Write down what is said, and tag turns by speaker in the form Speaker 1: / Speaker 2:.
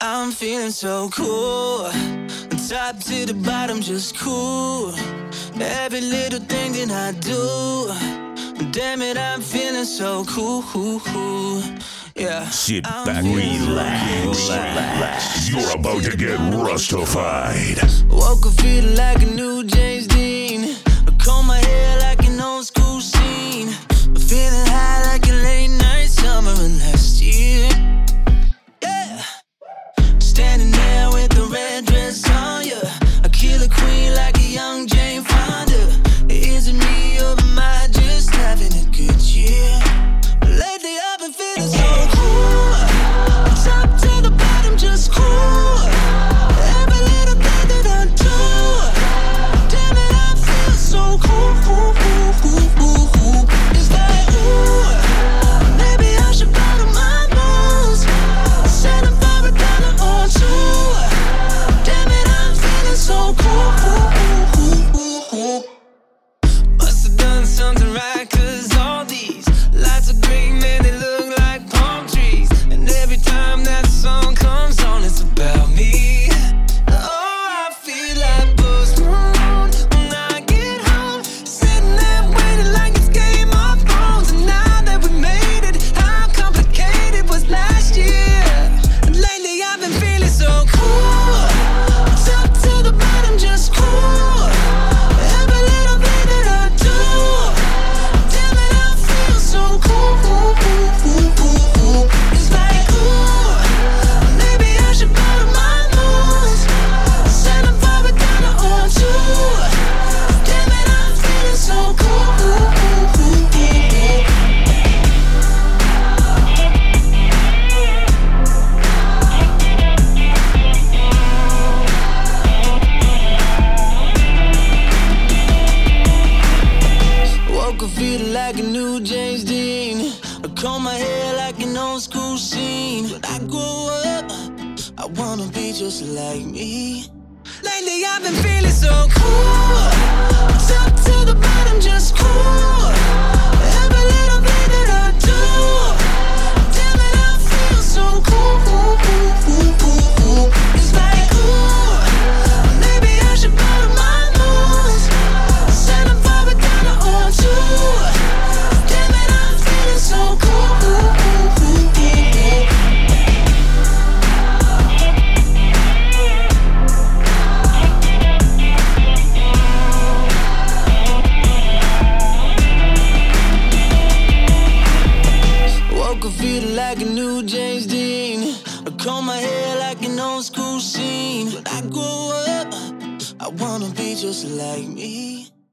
Speaker 1: I'm feeling so cool. Top to the bottom, just cool. Every little thing that I do, damn it, I'm feeling so cool. Yeah.
Speaker 2: Sit back, relax.
Speaker 3: You're about to get Rustified.
Speaker 1: Woke up feeling like a new James Dean. I comb my hair like an old school scene. Feeling high like a late night summer of last year. Yeah. Standing there with the red dress on ya. I kill a queen like a young Jane Fonda. Is it me or am I just having a good year? Lately I've been feeling so cool. Top to the bottom, just cool. Every little thing that I do, damn it, I feel so cool. It's like, ooh, maybe I should bottle my moves. Selling for $1 or two. Damn it, I'm feeling so cool. Must have done something right, 'cause all these lights are green, man, they look like palm trees. And every time that song comes on, it's about me. Oh, I feel like Post Malone when I get home. Sitting there waiting like it's Game of Thrones. And now that we made it, how complicated was last year? And lately I've been feeling so cool. Top to the bottom, just cool. Every little thing that I do, damn it, I feel so cool. It's like, ooh, maybe I should bottle my moves. Selling for $1 or two. Damn it, I'm feeling so cool. Woke up feeling like a new James Dean. I comb my hair like an old school scene. When I grow up, I wanna be just like me. Lately I've been feeling so cool. Top to the bottom, just cool. Every little thing that I do, damn it, I feel so cool. It's like, ooh, maybe I should bottle my moves. Selling for $1 or two. Damn it, I'm feeling so cool. Woke up feeling like a new James Dean. I comb my hair like an old school scene. When I grow up, I wanna be just like me.